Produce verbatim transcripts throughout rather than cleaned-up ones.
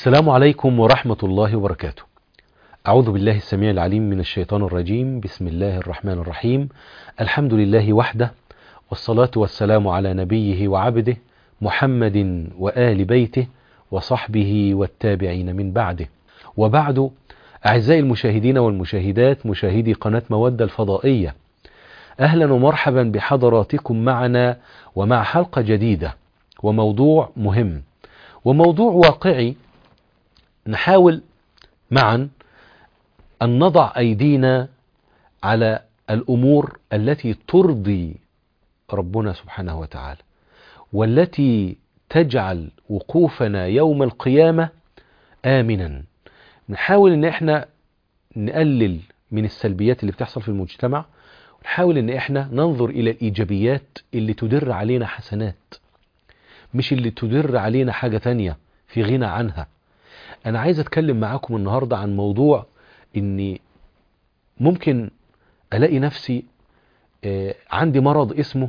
السلام عليكم ورحمة الله وبركاته. أعوذ بالله السميع العليم من الشيطان الرجيم. بسم الله الرحمن الرحيم. الحمد لله وحده، والصلاة والسلام على نبيه وعبده محمد وآل بيته وصحبه والتابعين من بعده. وبعد، أعزائي المشاهدين والمشاهدات، مشاهدي قناة مودة الفضائية، أهلا ومرحبا بحضراتكم معنا ومع حلقة جديدة وموضوع مهم وموضوع واقعي. نحاول معا أن نضع أيدينا على الأمور التي ترضي ربنا سبحانه وتعالى، والتي تجعل وقوفنا يوم القيامة آمنا. نحاول أن احنا نقلل من السلبيات اللي بتحصل في المجتمع، ونحاول أن احنا ننظر إلى الإيجابيات اللي تدر علينا حسنات، مش اللي تدر علينا حاجة تانية في غنى عنها. أنا عايز أتكلم معاكم النهاردة عن موضوع إني ممكن ألاقي نفسي عندي مرض اسمه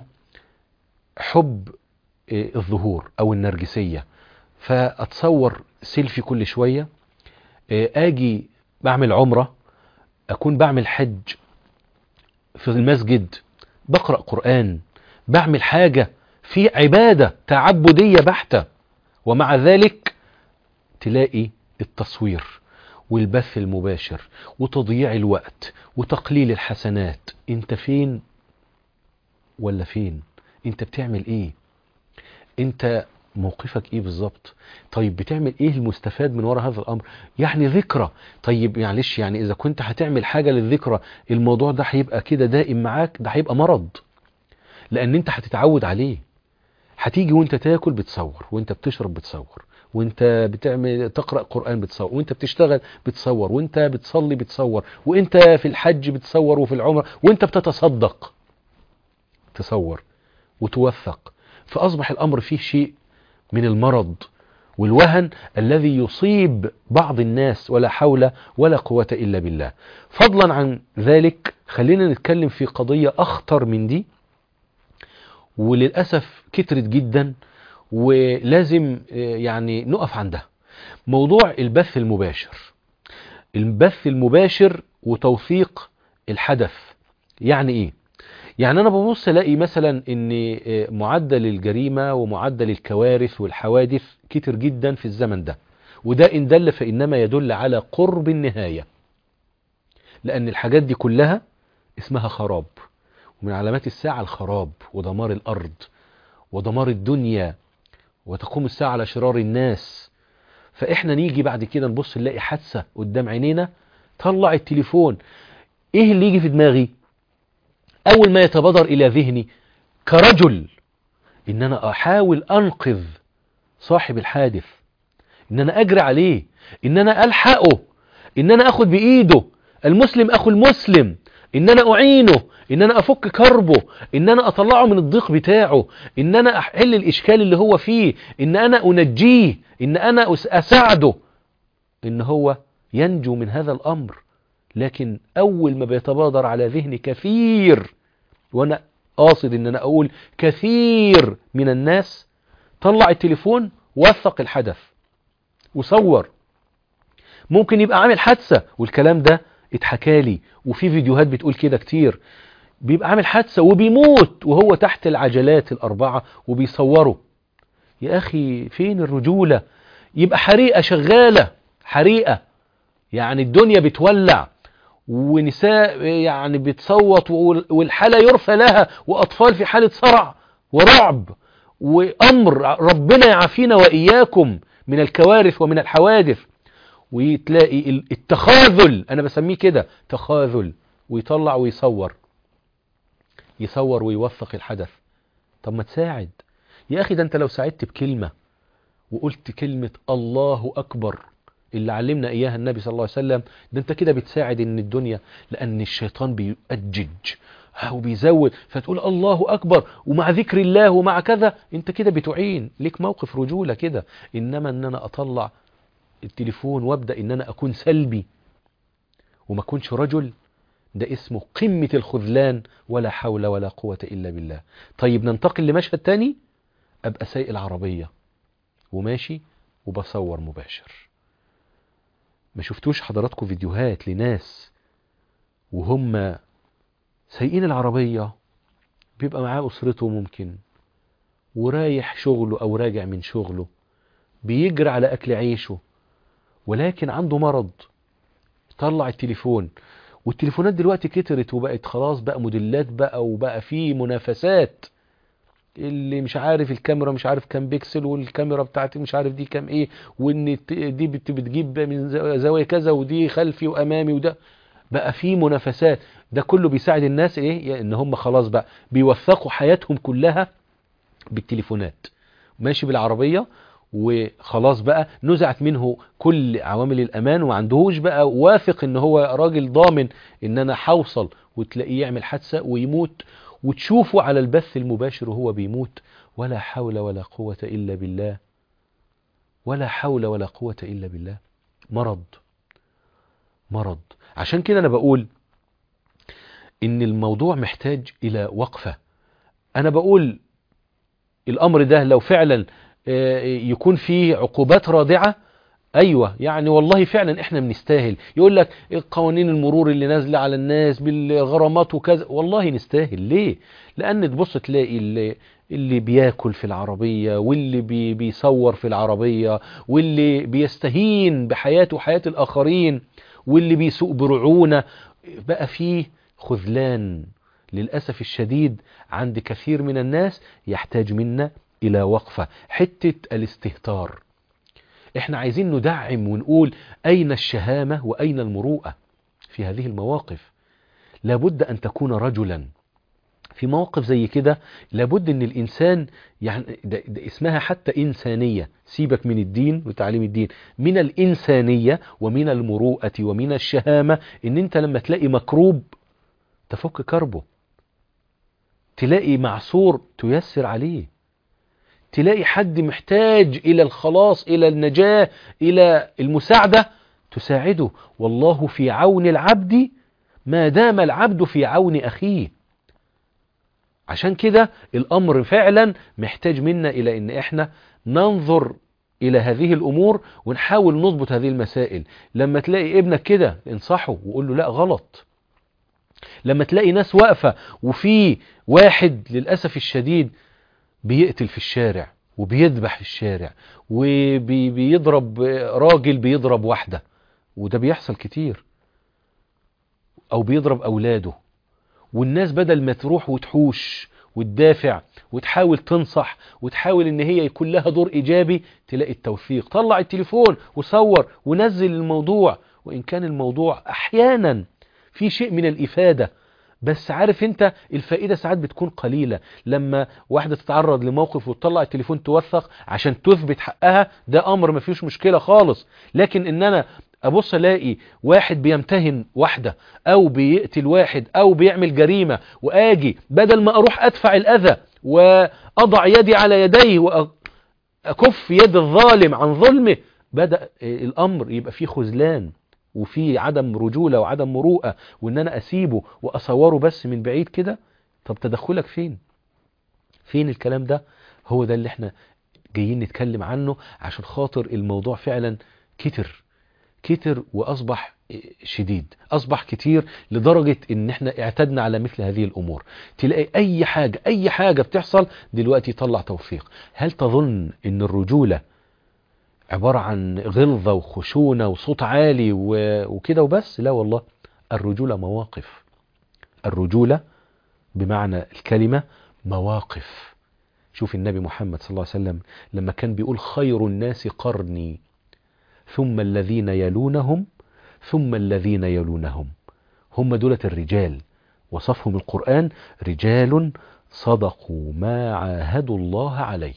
حب الظهور أو النرجسية، فأتصور سيلفي كل شوية، آجي بعمل عمرة، أكون بعمل حج في المسجد، بقرأ قرآن، بعمل حاجة في عبادة تعبدية بحتة، ومع ذلك تلاقي التصوير والبث المباشر وتضييع الوقت وتقليل الحسنات. انت فين ولا فين؟ انت بتعمل ايه؟ انت موقفك ايه بالظبط؟ طيب بتعمل ايه المستفاد من وراء هذا الامر؟ يعني ذكرى، طيب معلش، يعني اذا كنت هتعمل حاجة للذكرى، الموضوع ده هيبقى كده دائم معاك، ده هيبقى مرض، لان انت هتتعود عليه. هتيجي وانت تاكل بتصور، وانت بتشرب بتصور، وانت بتعمل تقرأ قرآن بتصور، وانت بتشتغل بتصور، وانت بتصلي بتصور، وانت في الحج بتصور، وفي العمرة، وانت بتتصدق تصور وتوثق. فأصبح الأمر فيه شيء من المرض والوهن الذي يصيب بعض الناس، ولا حول ولا قوة إلا بالله. فضلا عن ذلك، خلينا نتكلم في قضية أخطر من دي، وللأسف كترت جدا ولازم يعني نقف عندها. موضوع البث المباشر. البث المباشر وتوثيق الحدث. يعني ايه؟ يعني انا ببص الاقي مثلا ان معدل الجريمة ومعدل الكوارث والحوادث كتر جدا في الزمن ده، وده ان دل فانما يدل على قرب النهاية، لان الحاجات دي كلها اسمها خراب، ومن علامات الساعة الخراب ودمار الارض ودمار الدنيا، وتقوم الساعة على شرار الناس. فإحنا نيجي بعد كده نبص نلاقي حادثة قدام عينينا، طلع التليفون. إيه اللي يجي في دماغي؟ أول ما يتبادر إلى ذهني كرجل إن أنا أحاول أنقذ صاحب الحادث، إن أنا أجري عليه، إن أنا ألحقه، إن أنا أخذ بإيده، المسلم أخو المسلم، إن أنا أعينه، إن أنا أفك كربه، إن أنا أطلعه من الضيق بتاعه، إن أنا أحل الإشكال اللي هو فيه، إن أنا أنجيه، إن أنا أساعده إن هو ينجو من هذا الأمر. لكن أول ما بيتبادر على ذهني كثير، وأنا قاصد إن أنا أقول كثير من الناس، طلع التليفون وثق الحدث وصور. ممكن يبقى عامل حادثة، والكلام ده اتحكالي وفي فيديوهات بتقول كده كتير، بيبقى عامل حادثة وبيموت وهو تحت العجلات الأربعة وبيصوره. يا أخي فين الرجولة؟ يبقى حريقة شغالة، حريقة يعني الدنيا بتولع، ونساء يعني بتصوت، والحالة يرثى لها، وأطفال في حالة صرع ورعب وأمر. ربنا يعافينا وإياكم من الكوارث ومن الحوادث. وتلاقي التخاذل، أنا بسميه كده تخاذل، ويطلع ويصور، يصور ويوثق الحدث. طب ما تساعد يا أخي، ده أنت لو ساعدت بكلمة وقلت كلمة الله أكبر اللي علمنا إياها النبي صلى الله عليه وسلم، ده أنت كده بتساعد إن الدنيا، لأن الشيطان بيؤجج وبيزود، فتقول الله أكبر ومع ذكر الله ومع كذا، أنت كده بتعين، ليك موقف رجولة كده. إنما أن أنا أطلع التليفون وابدأ إن أنا أكون سلبي وما أكونش رجل، ده اسمه قمة الخذلان، ولا حول ولا قوة إلا بالله. طيب ننتقل لمشهد تاني، أبقى سايق العربية وماشي وبصور مباشر، ما شفتوش حضراتكم فيديوهات لناس وهم سايقين العربية، بيبقى معاه أسرته ممكن، ورايح شغله أو راجع من شغله، بيجري على أكل عيشه، ولكن عنده مرض، طلع التليفون. والتليفونات دلوقتي كترت وبقت خلاص بقى موديلات بقى، وبقى فيه منافسات، اللي مش عارف الكاميرا مش عارف كام بيكسل، والكاميرا بتاعتي مش عارف دي كام ايه، وان دي بت- بتجيب من زاوية كذا، ودي خلفي وامامي، وده بقى فيه منافسات. ده كله بيساعد الناس ايه؟ ان هم خلاص بقى بيوثقوا حياتهم كلها بالتليفونات، ماشي بالعربية وخلاص بقى نزعت منه كل عوامل الامان، وما عندهوش بقى واثق ان هو راجل ضامن ان انا حوصل، وتلاقيه يعمل حادثة ويموت، وتشوفه على البث المباشر وهو بيموت. ولا حول ولا قوة الا بالله، ولا حول ولا قوة الا بالله. مرض، مرض. عشان كده انا بقول ان الموضوع محتاج الى وقفة. انا بقول الامر ده لو فعلا آه، يكون فيه عقوبات رادعة، ايوه يعني والله فعلا احنا بنستاهل. يقول لك قوانين المرور اللي نازله على الناس بالغرامات وكذا، والله نستاهل. ليه؟ لان تبص تلاقي اللي اللي بياكل في العربيه، واللي بي بيصور في العربيه، واللي بيستهين بحياته وحياه الاخرين، واللي بيسوق برعونه، بقى فيه خذلان للاسف الشديد عند كثير من الناس. يحتاج منا الى وقفه. حته الاستهتار، احنا عايزين ندعم ونقول اين الشهامة واين المروءة في هذه المواقف. لابد ان تكون رجلا في مواقف زي كده. لابد ان الانسان يعني ده ده اسمها حتى انسانية، سيبك من الدين وتعليم الدين، من الانسانية ومن المروءة ومن الشهامة، ان انت لما تلاقي مكروب تفك كربه، تلاقي معصور تيسر عليه، تلاقي حد محتاج إلى الخلاص، إلى النجاة، إلى المساعدة، تساعده. والله في عون العبد ما دام العبد في عون أخيه. عشان كده الأمر فعلا محتاج منا إلى أن إحنا ننظر إلى هذه الأمور ونحاول نضبط هذه المسائل. لما تلاقي ابنك كده انصحه وقول له لا غلط. لما تلاقي ناس واقفة وفي واحد للأسف الشديد بيقتل في الشارع وبيذبح في الشارع وبيضرب راجل بيضرب واحدة، وده بيحصل كتير، او بيضرب اولاده، والناس بدل ما تروح وتحوش وتدافع وتحاول تنصح وتحاول ان هي يكون لها دور ايجابي، تلاقي التوثيق. طلع التليفون وصور ونزل الموضوع، وان كان الموضوع احيانا في شيء من الافادة، بس عارف انت الفائدة ساعات بتكون قليلة. لما واحدة تتعرض لموقف وتطلع التليفون توثق عشان تثبت حقها، ده امر ما فيش مشكلة خالص. لكن ان انا ابص الاقي واحد بيمتهن واحدة او بيقتل واحد او بيعمل جريمة، واجي بدل ما اروح ادفع الاذى واضع يدي على يديه واكف يد الظالم عن ظلمه، بدأ الامر يبقى فيه خذلان وفي عدم رجولة وعدم مروءة، وان انا اسيبه واصوره بس من بعيد كده. طب تدخلك فين؟ فين الكلام ده؟ هو ده اللي احنا جايين نتكلم عنه، عشان خاطر الموضوع فعلا كتر كتر واصبح شديد، اصبح كتير لدرجة ان احنا اعتدنا على مثل هذه الامور. تلاقي اي حاجة اي حاجة بتحصل دلوقتي يطلع توثيق. هل تظن ان الرجولة عبارة عن غلظة وخشونة وصوت عالي وكده وبس؟ لا والله، الرجولة مواقف. الرجولة بمعنى الكلمة مواقف. شوف النبي محمد صلى الله عليه وسلم لما كان بيقول خير الناس قرني ثم الذين يلونهم ثم الذين يلونهم، هم دولة الرجال. وصفهم القرآن رجال صدقوا ما عاهدوا الله عليه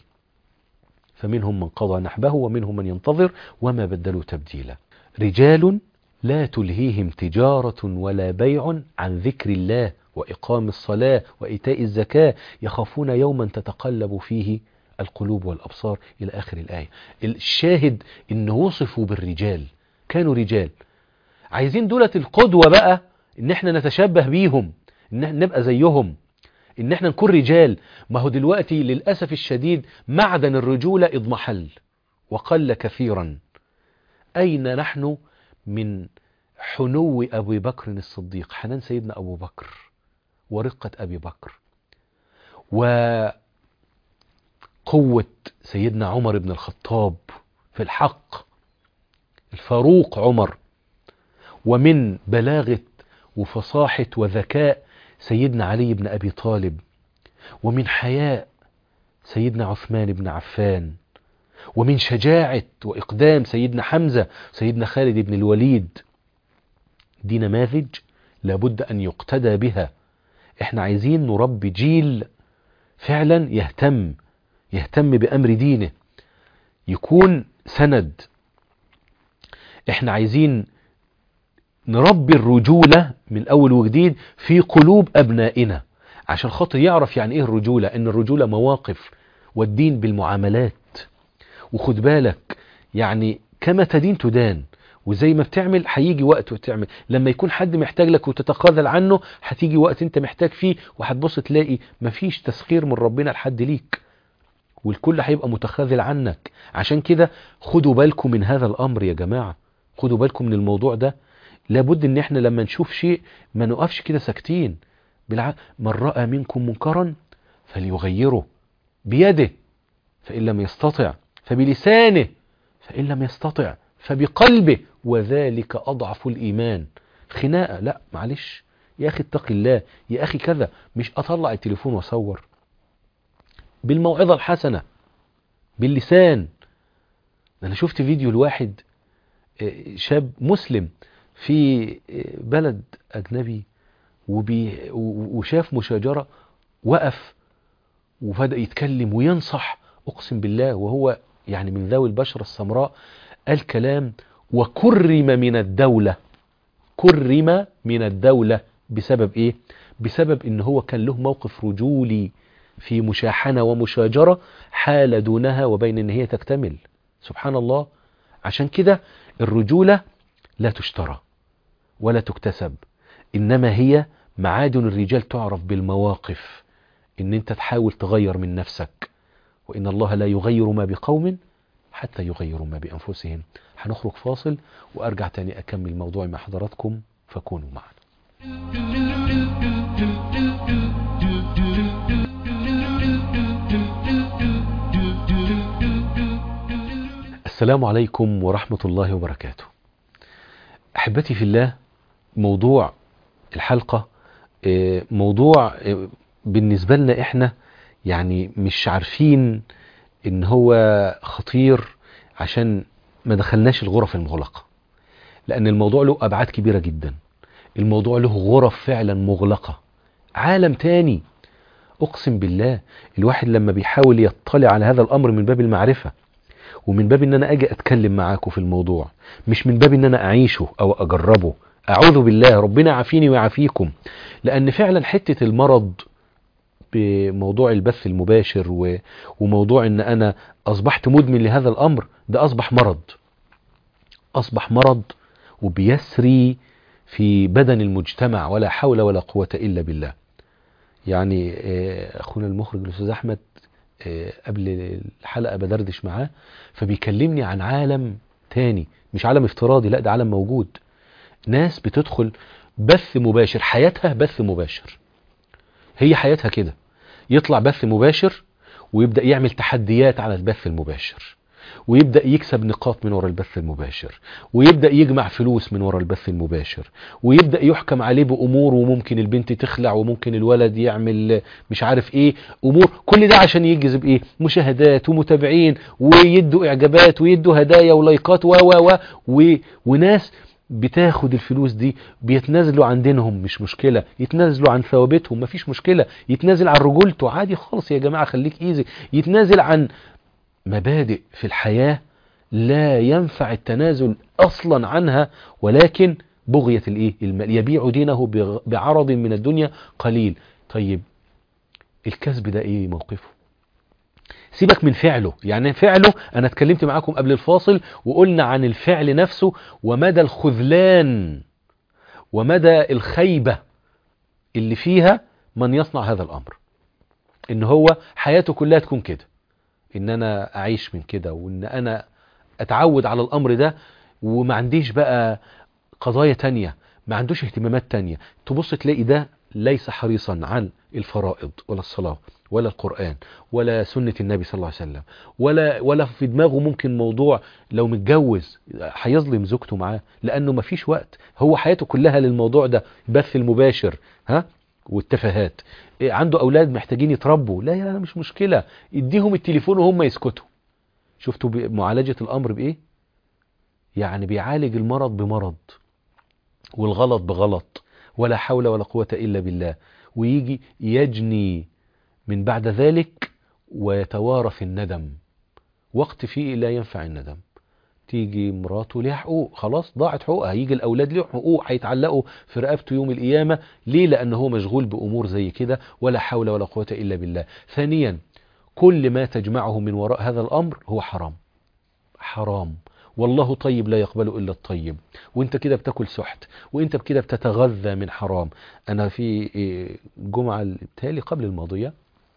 فمنهم من قضى نحبه ومنهم من ينتظر وما بدلوا تبديلا. رجال لا تلهيهم تجارة ولا بيع عن ذكر الله وإقام الصلاة وإيتاء الزكاة يخافون يوما تتقلب فيه القلوب والأبصار إلى آخر الآية. الشاهد إن وصفوا بالرجال، كانوا رجال. عايزين دولة القدوة بقى، إن احنا نتشبه بيهم، إن احنا نبقى زيهم، إن احنا نكون رجال. ما هو دلوقتي للأسف الشديد معدن الرجولة اضمحل وقل كثيرا. أين نحن من حنو أبي بكر الصديق، حنان سيدنا أبو بكر ورقة أبي بكر، وقوة سيدنا عمر بن الخطاب في الحق، الفاروق عمر، ومن بلاغة وفصاحة وذكاء سيدنا علي بن أبي طالب، ومن حياء سيدنا عثمان بن عفان، ومن شجاعة وإقدام سيدنا حمزة، سيدنا خالد بن الوليد. دي نماذج لابد أن يقتدى بها. احنا عايزين نربي جيل فعلا يهتم يهتم بأمر دينه، يكون سند. احنا عايزين نربي الرجولة من أول وجديد في قلوب أبنائنا، عشان خاطر يعرف يعني إيه الرجولة، إن الرجولة مواقف، والدين بالمعاملات. وخد بالك يعني كما تدين تدان، وزي ما بتعمل هيجي وقت وتعمل. لما يكون حد محتاج لك وتتخاذل عنه، هتيجي وقت انت محتاج فيه وهتبص تلاقي مفيش تسخير من ربنا لحد ليك، والكل هيبقى متخاذل عنك. عشان كده خدوا بالكم من هذا الأمر يا جماعة، خدوا بالكم من الموضوع ده. لابد ان احنا لما نشوف شيء ما نقفش كده ساكتين. بالعكس، من رأى منكم منكرا فليغيره بيده، فإن لم يستطع فبلسانه، فإن لم يستطع فبقلبه، وذلك أضعف الإيمان. خناقة؟ لا معلش يا أخي اتق الله، يا أخي كذا، مش أطلع التليفون وأصور. بالموعظة الحسنة، باللسان. أنا شفت فيديو الواحد شاب مسلم في بلد أجنبي وبي وشاف مشاجرة، وقف وبدأ يتكلم وينصح، أقسم بالله وهو يعني من ذوي البشرة السمراء، قال كلام وكرم من الدولة، كرم من الدولة بسبب إيه؟ بسبب إن هو كان له موقف رجولي في مشاحنة ومشاجرة حال دونها وبين إن هي تكتمل. سبحان الله. عشان كده الرجولة لا تشترى ولا تكتسب، إنما هي معادن الرجال تعرف بالمواقف، إن أنت تحاول تغير من نفسك، وإن الله لا يغير ما بقوم حتى يغيروا ما بأنفسهم. هنخرج فاصل وأرجع تاني أكمل موضوعي مع حضراتكم، فكونوا معنا. السلام عليكم ورحمة الله وبركاته. أحبتي في الله، موضوع الحلقة موضوع بالنسبة لنا إحنا يعني مش عارفين إن هو خطير عشان ما دخلناش الغرف المغلقة، لأن الموضوع له أبعاد كبيرة جدا. الموضوع له غرف فعلا مغلقة، عالم تاني. أقسم بالله الواحد لما بيحاول يطلع على هذا الأمر من باب المعرفة، ومن باب ان انا اجي اتكلم معاكم في الموضوع، مش من باب ان انا اعيشه او اجربه، اعوذ بالله، ربنا يعافيني ويعافيكم. لان فعلا حتة المرض بموضوع البث المباشر وموضوع ان انا اصبحت مدمن لهذا الامر، ده اصبح مرض، اصبح مرض وبيسري في بدن المجتمع، ولا حول ولا قوة الا بالله. يعني اخونا المخرج الاستاذ احمد قبل الحلقة بدردش معاه، فبيكلمني عن عالم تاني، مش عالم افتراضي، لا ده عالم موجود. ناس بتدخل بث مباشر، حياتها بث مباشر، هي حياتها كده، يطلع بث مباشر ويبدأ يعمل تحديات على البث المباشر، ويبدأ يكسب نقاط من وراء البث المباشر، ويبدأ يجمع فلوس من وراء البث المباشر، ويبدأ يحكم عليه بأمور، وممكن البنت تخلع، وممكن الولد يعمل مش عارف ايه أمور، كل ده عشان يجذب ايه؟ مشاهدات ومتابعين، ويدوا اعجابات ويدوا هدايا ولايكات و و و وناس بتاخد الفلوس دي بيتنازلوا عن دينهم، مش مشكلة، يتنازلوا عن ثوابتهم، مفيش مشكلة، يتنازل عن رجولته عادي خالص يا جماعة، خليك ايزي، يتنازل عن مبادئ في الحياة لا ينفع التنازل أصلا عنها، ولكن بغية الإيه؟ المال، يبيع دينه بعرض من الدنيا قليل. طيب الكسب ده إيه موقفه؟ سيبك من فعله، يعني فعله أنا اتكلمت معاكم قبل الفاصل وقلنا عن الفعل نفسه ومدى الخذلان ومدى الخيبة اللي فيها من يصنع هذا الأمر، إن هو حياته كلها تكون كده، ان انا اعيش من كده، وان انا اتعود على الامر ده وما عنديش بقى قضايا تانية، ما عندوش اهتمامات تانية، تبص تلاقي ده ليس حريصا عن الفرائض ولا الصلاة ولا القرآن ولا سنة النبي صلى الله عليه وسلم، ولا ولا في دماغه ممكن موضوع لو متجوز هيظلم زوجته معاه، لأنه ما فيش وقت، هو حياته كلها للموضوع ده، بث المباشر ها والتفاهات. عنده أولاد محتاجين يتربوا، لا لا مش مشكلة، اديهم التليفون وهم يسكتوا. شفتوا معالجة الأمر بإيه؟ يعني بيعالج المرض بمرض والغلط بغلط، ولا حول ولا قوة إلا بالله، ويجي يجني من بعد ذلك ويتوارث الندم، وقت فيه لا ينفع الندم. تيجي مراته ليها حقوق، خلاص ضاعت حقوقها، هيجي الأولاد ليهم حقوق هيتعلقوا في رقبته يوم القيامة. ليه؟ لأنه هو مشغول بأمور زي كده، ولا حول ولا قوة إلا بالله. ثانيا، كل ما تجمعه من وراء هذا الأمر هو حرام، حرام، والله طيب لا يقبل إلا الطيب، وانت كده بتاكل سحت، وانت كده بتتغذى من حرام. انا في جمعة التالي قبل الماضية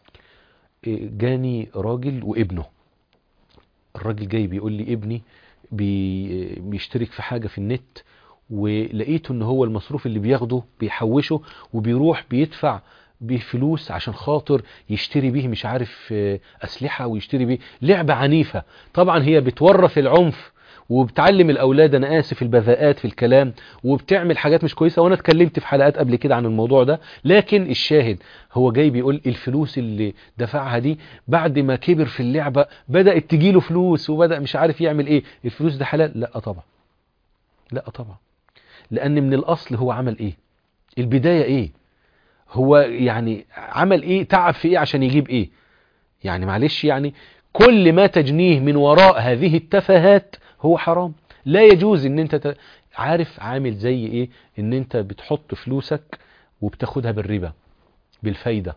جاني راجل وابنه، الراجل جاي بيقول لي ابني بي بيشترك في حاجة في النت، ولقيته ان هو المصروف اللي بياخده بيحوشه وبيروح بيدفع بفلوس عشان خاطر يشتري بيه مش عارف أسلحة، ويشتري بيه لعبة عنيفة. طبعا هي بتورث العنف وبتعلم الأولاد، أنا آسف، البذاءات في الكلام، وبتعمل حاجات مش كويسة، وأنا اتكلمت في حلقات قبل كده عن الموضوع ده. لكن الشاهد هو جاي بيقول الفلوس اللي دفعها دي بعد ما كبر في اللعبة بدأت تجيله فلوس، وبدأ مش عارف يعمل إيه، الفلوس ده حلال؟ لا طبعا، لا طبعا، لأن من الأصل هو عمل إيه؟ البداية إيه؟ هو يعني عمل إيه؟ تعب في إيه عشان يجيب إيه؟ يعني معلش، يعني كل ما تجنيه من وراء هذه التفاهات هو حرام. لا يجوز ان انت ت... عارف عامل زي ايه؟ ان انت بتحط فلوسك وبتاخدها بالربا بالفايدة،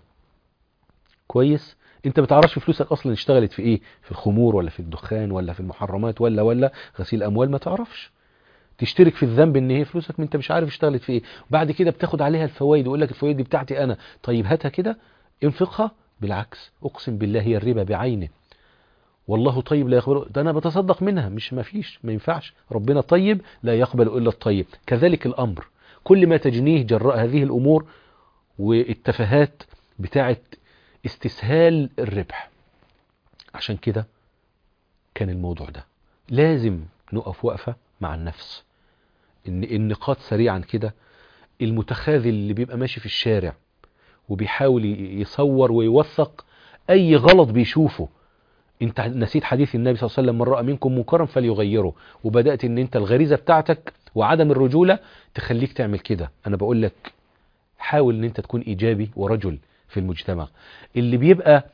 كويس؟ انت بتعرفش فلوسك اصلا اشتغلت في ايه، في الخمور ولا في الدخان ولا في المحرمات ولا ولا غسيل اموال، ما تعرفش، تشترك في الذنب ان هي فلوسك ما انت مش عارف اشتغلت في ايه، وبعد كده بتاخد عليها الفوائد ويقول لك الفوائد دي بتاعتي انا. طيب هاتها كده انفقها، بالعكس اقسم بالله هي الربا بعينه، والله طيب لا يقبل، ده انا بتصدق منها، مش ما فيش، ما ينفعش، ربنا طيب لا يقبل الا الطيب. كذلك الامر، كل ما تجنيه جراء هذه الامور والتفاهات بتاعه استسهال الربح. عشان كده كان الموضوع ده لازم نقف وقفة مع النفس. ان النقاط سريعا كده، المتخاذل اللي بيبقى ماشي في الشارع وبيحاول يصور ويوثق اي غلط بيشوفه، انت نسيت حديث النبي صلى الله عليه وسلم، من رأى منكم منكرا فليغيره، وبدأت ان انت الغريزة بتاعتك وعدم الرجولة تخليك تعمل كده. انا بقول لك حاول ان انت تكون ايجابي ورجل في المجتمع. اللي بيبقى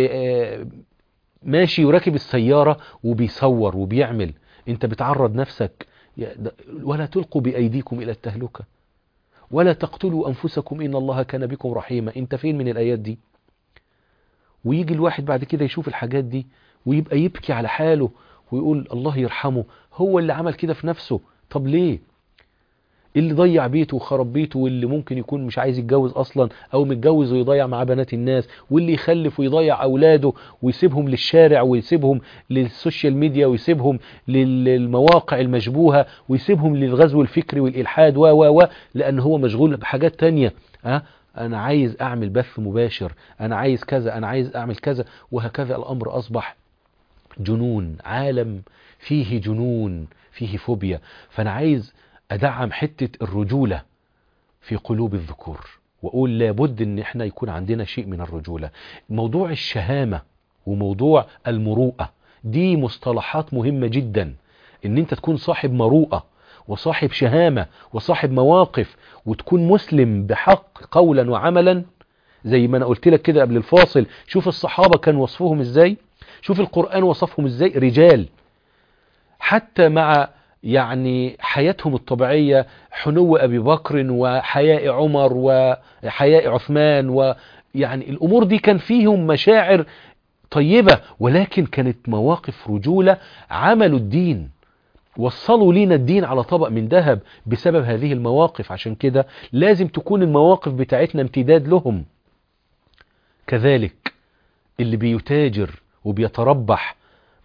ماشي وراكب السيارة وبيصور وبيعمل، انت بتعرض نفسك. ولا تلقوا بأيديكم الى التهلكة ولا تقتلوا انفسكم ان الله كان بكم رحيما. انت فين من الايات دي؟ ويجي الواحد بعد كده يشوف الحاجات دي ويبقى يبكي على حاله ويقول الله يرحمه، هو اللي عمل كده في نفسه. طب ليه؟ اللي ضيع بيته وخرب بيته، واللي ممكن يكون مش عايز يتجوز اصلا او متجوز ويضيع مع بنات الناس، واللي يخلف ويضيع اولاده ويسيبهم للشارع ويسيبهم للسوشيال ميديا ويسيبهم للمواقع المشبوهة ويسيبهم للغزو الفكري والالحاد و و و لان هو مشغول بحاجات تانية. ها، انا عايز اعمل بث مباشر، انا عايز كذا، انا عايز اعمل كذا، وهكذا. الامر اصبح جنون، عالم فيه جنون، فيه فوبيا. فانا عايز ادعم حتة الرجولة في قلوب الذكور، واقول لابد ان احنا يكون عندنا شيء من الرجولة. موضوع الشهامة وموضوع المروءة دي مصطلحات مهمة جدا، ان انت تكون صاحب مروءة وصاحب شهامة وصاحب مواقف، وتكون مسلم بحق قولا وعملا. زي ما انا قلت لك كده قبل الفاصل، شوف الصحابة كان وصفهم ازاي، شوف القرآن وصفهم ازاي، رجال حتى مع يعني حياتهم الطبيعية، حنو أبي بكر وحياء عمر وحياء عثمان، ويعني الأمور دي كان فيهم مشاعر طيبة، ولكن كانت مواقف رجولة. عملوا الدين، وصلوا لينا الدين على طبق من ذهب بسبب هذه المواقف. عشان كده لازم تكون المواقف بتاعتنا امتداد لهم. كذلك اللي بيتاجر وبيتربح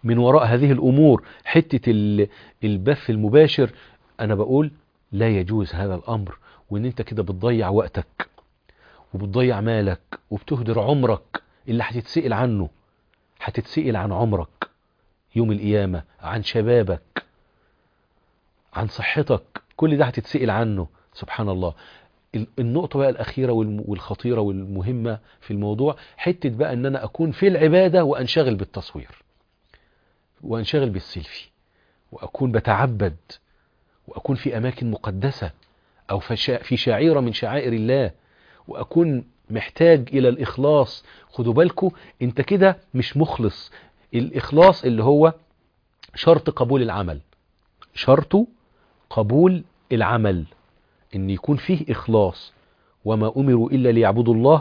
من وراء هذه الأمور حتة البث المباشر، أنا بقول لا يجوز هذا الأمر، وإن أنت كده بتضيع وقتك وبتضيع مالك وبتهدر عمرك اللي هتتسئل عنه. هتتسئل عن عمرك يوم القيامة، عن شبابك، عن صحتك، كل ده هتتسئل عنه. سبحان الله. النقطة بقى الأخيرة والخطيرة والمهمة في الموضوع، حتة بقى أن أنا أكون في العبادة وأنشغل بالتصوير وأنشغل بالسيلفي، وأكون بتعبد، وأكون في أماكن مقدسة أو في شعيرة من شعائر الله، وأكون محتاج إلى الإخلاص. خدوا بالكم، أنت كده مش مخلص. الإخلاص اللي هو شرط قبول العمل، شرط قبول العمل ان يكون فيه اخلاص. وما امروا الا ليعبدوا الله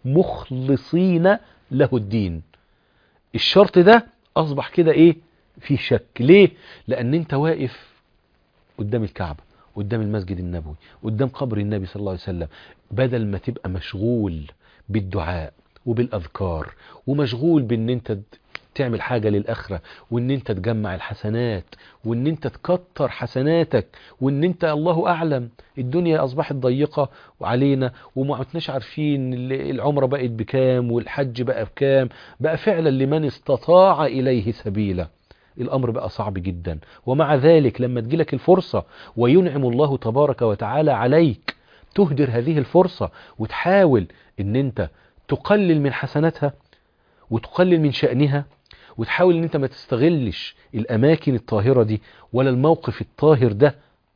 مخلصين له الدين. الشرط ده اصبح كده ايه؟ فيه شك. ليه؟ لان انت واقف قدام الكعبة، قدام المسجد النبوي، قدام قبر النبي صلى الله عليه وسلم، بدل ما تبقى مشغول بالدعاء وبالاذكار، ومشغول بان انت تعمل حاجة للآخرة، وان انت تجمع الحسنات، وان انت تكتر حسناتك، وان انت الله اعلم الدنيا اصبحت ضيقة وعلينا، وما عدناش عارفين العمرة بقت بكام والحج بقى بكام. بقى فعلا لمن استطاع اليه سبيلا. الامر بقى صعب جدا. ومع ذلك لما تجيلك الفرصة وينعم الله تبارك وتعالى عليك، تهدر هذه الفرصة وتحاول ان انت تقلل من حسناتها وتقلل من شأنها، وتحاول ان انت ما تستغلش الاماكن الطاهرة دي ولا الموقف الطاهر ده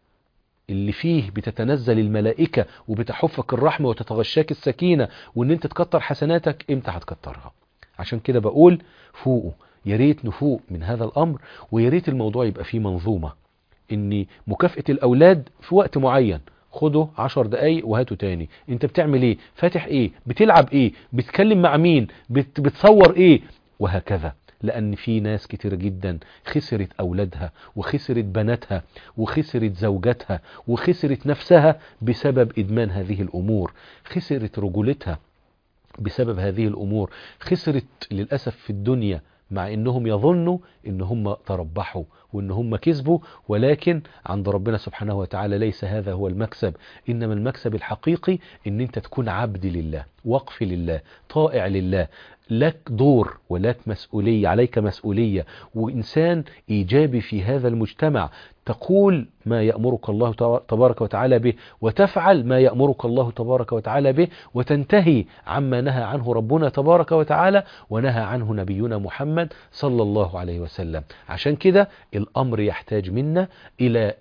اللي فيه بتتنزل الملائكة وبتحفك الرحمة وتتغشاك السكينة، وان انت تكتر حسناتك. امتى هتكترها؟ عشان كده بقول فوقوا. يا ريت نفوق من هذا الامر، ويا ريت الموضوع يبقى فيه منظومة، ان مكافأة الاولاد في وقت معين، خدوا عشر دقايق وهاتوا تاني. انت بتعمل ايه؟ فاتح ايه؟ بتلعب ايه؟ بتتكلم مع مين؟ بت... بتصور ايه؟ وهكذا. لأن في ناس كتير جدا خسرت أولادها وخسرت بناتها وخسرت زوجاتها وخسرت نفسها بسبب إدمان هذه الأمور، خسرت رجولتها بسبب هذه الأمور، خسرت للأسف في الدنيا، مع إنهم يظنوا إن هم تربحوا وإن هم كسبوا، ولكن عند ربنا سبحانه وتعالى ليس هذا هو المكسب. إنما المكسب الحقيقي إن أنت تكون عبد لله، وقف لله، طائع لله، لك دور ولك مسؤولية، عليك مسؤولية، وإنسان إيجابي في هذا المجتمع، تقول ما يأمرك الله تبارك وتعالى به، وتفعل ما يأمرك الله تبارك وتعالى به، وتنتهي عما نهى عنه ربنا تبارك وتعالى ونهى عنه نبينا محمد صلى الله عليه وسلم. عشان كده الأمر يحتاج منا إلى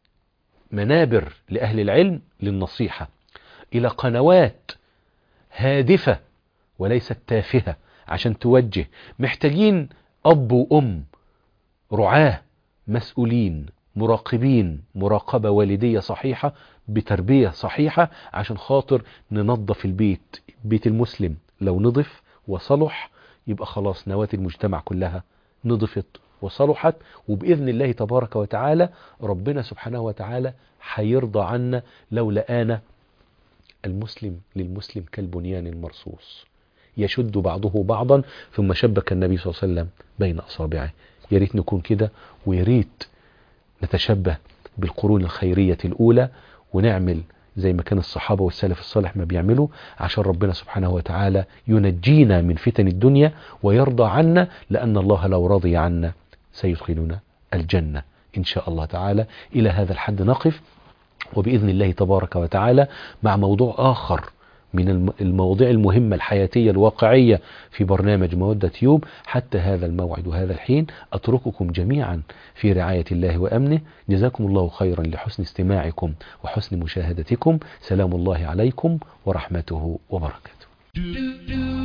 منابر لأهل العلم للنصيحة، إلى قنوات هادفة وليست تافهة عشان توجه. محتاجين أب وأم رعاه مسؤولين مراقبين مراقبة والدية صحيحة بتربية صحيحة، عشان خاطر ننظف البيت. بيت المسلم لو نضف وصلح يبقى خلاص نواة المجتمع كلها نضفت وصلحت، وبإذن الله تبارك وتعالى ربنا سبحانه وتعالى حيرضى عنا لو لقانا المسلم للمسلم كالبنيان المرصوص يشد بعضه بعضا ثم شبك النبي صلى الله عليه وسلم بين أصابعه. يا ريت نكون كده، ويا ريت نتشبه بالقرون الخيرية الأولى ونعمل زي ما كان الصحابة والسلف الصالح ما بيعملوا، عشان ربنا سبحانه وتعالى ينجينا من فتن الدنيا ويرضى عنا، لأن الله لو رضي عنا سيدخلنا الجنة إن شاء الله تعالى. إلى هذا الحد نقف، وبإذن الله تبارك وتعالى مع موضوع آخر من المواضيع المهمة الحياتية الواقعية في برنامج مودة يوب. حتى هذا الموعد وهذا الحين أترككم جميعا في رعاية الله وأمنه. جزاكم الله خيرا لحسن استماعكم وحسن مشاهدتكم. سلام الله عليكم ورحمته وبركاته.